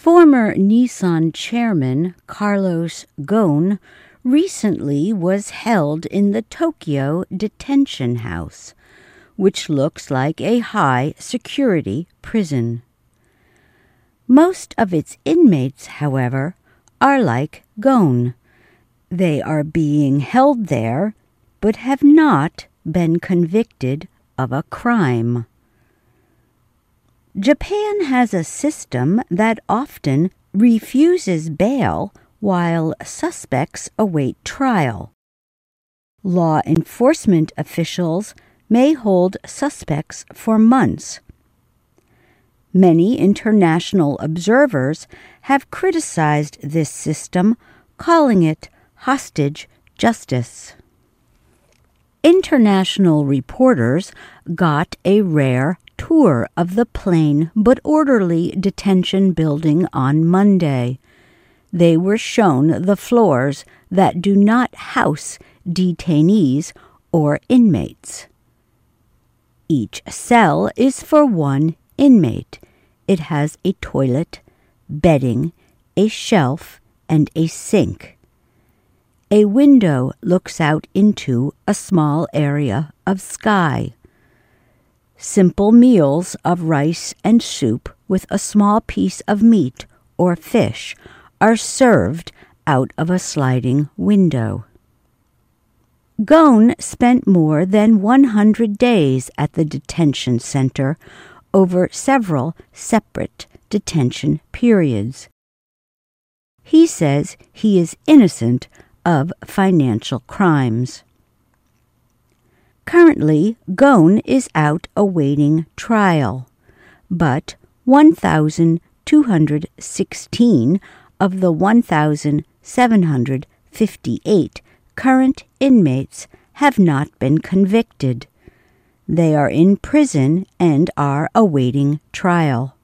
Former Nissan chairman Carlos Ghosn recently was held in the Tokyo detention house, which looks like a high-security prison. Most of its inmates, however, are like Ghosn. They are being held there, but have not been convicted of a crime. Japan has a system that often refuses bail while suspects await trial. Law enforcement officials may hold suspects for months. Many international observers have criticized this system, calling it hostage justice. International reporters got a rare tour of the plain but orderly detention building on Monday. They were shown the floors that do not house detainees or inmates. Each cell is for one inmate. It has a toilet, bedding, a shelf, and a sink. A window looks out into a small area of sky. Simple meals of rice and soup with a small piece of meat or fish are served out of a sliding window. Ghosn spent more than 100 days at the detention center over several separate detention periods. He says he is innocent of financial crimes. Currently, Ghosn is out awaiting trial, but 1,216 of the 1,758 current inmates have not been convicted. They are in prison and are awaiting trial.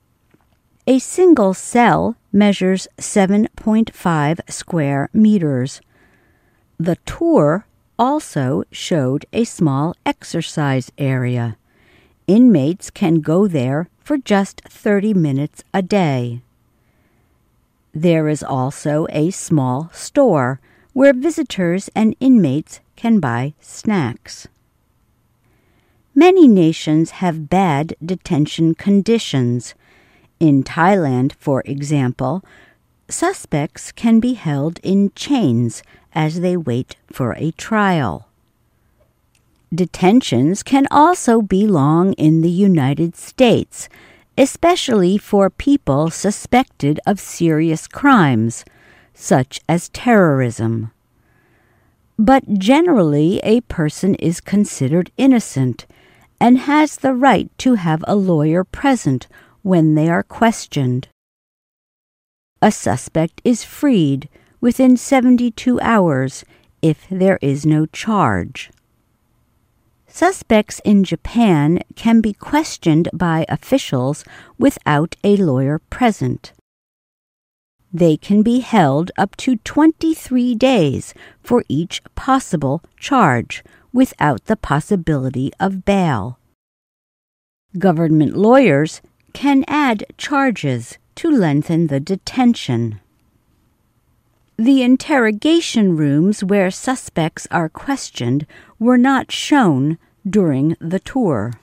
A single cell measures 7.5 square meters. The tour also showed a small exercise area. Inmates can go there for just 30 minutes a day. There is also a small store where visitors and inmates can buy snacks. Many nations have bad detention conditions. In Thailand, for example, suspects can be held in chains as they wait for a trial. Detentions can also be long in the United States, especially for people suspected of serious crimes, such as terrorism. But generally, a person is considered innocent and has the right to have a lawyer present when they are questioned. A suspect is freed within 72 hours if there is no charge. Suspects in Japan can be questioned by officials without a lawyer present. They can be held up to 23 days for each possible charge without the possibility of bail. Government lawyers can add charges to lengthen the detention. The interrogation rooms where suspects are questioned were not shown during the tour.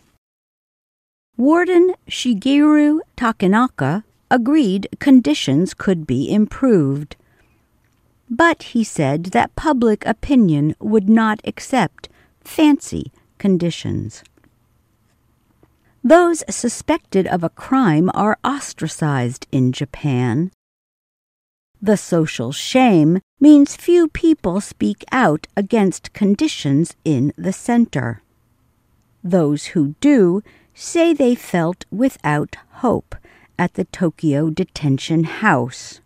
Warden Shigeru Takenaka agreed conditions could be improved, but he said that public opinion would not accept fancy conditions. Those suspected of a crime are ostracized in Japan. The social shame means few people speak out against conditions in the center. Those who do say they felt without hope at the Tokyo detention house.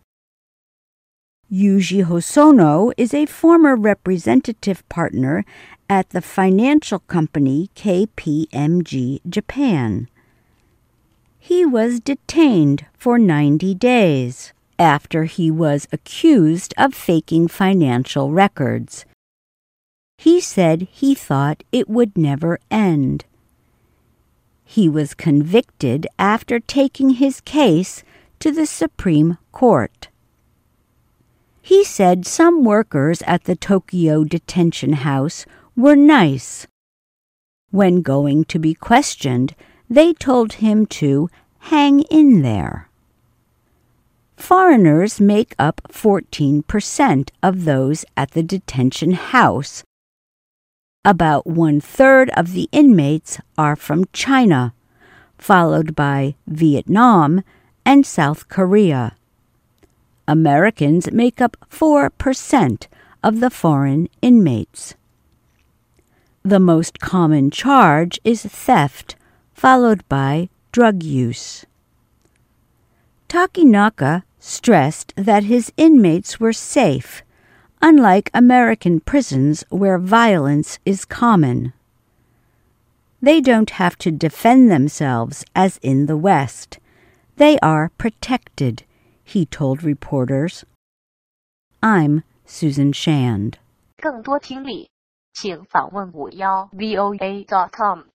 Yuji Hosono is a former representative partner at the financial company KPMG Japan. He was detained for 90 days after he was accused of faking financial records. He said he thought it would never end. He was convicted after taking his case to the Supreme Court. He said some workers at the Tokyo detention house were nice. When going to be questioned, they told him to hang in there. Foreigners make up 14% of those at the detention house. About 1/3 of the inmates are from China, followed by Vietnam and South Korea. Americans make up 4% of the foreign inmates. The most common charge is theft, followed by drug use. Takinaka stressed that his inmates were safe, unlike American prisons where violence is common. They don't have to defend themselves as in the West. They are protected, he told reporters. I'm Susan Shand. 更多听力，请访问51voa.com。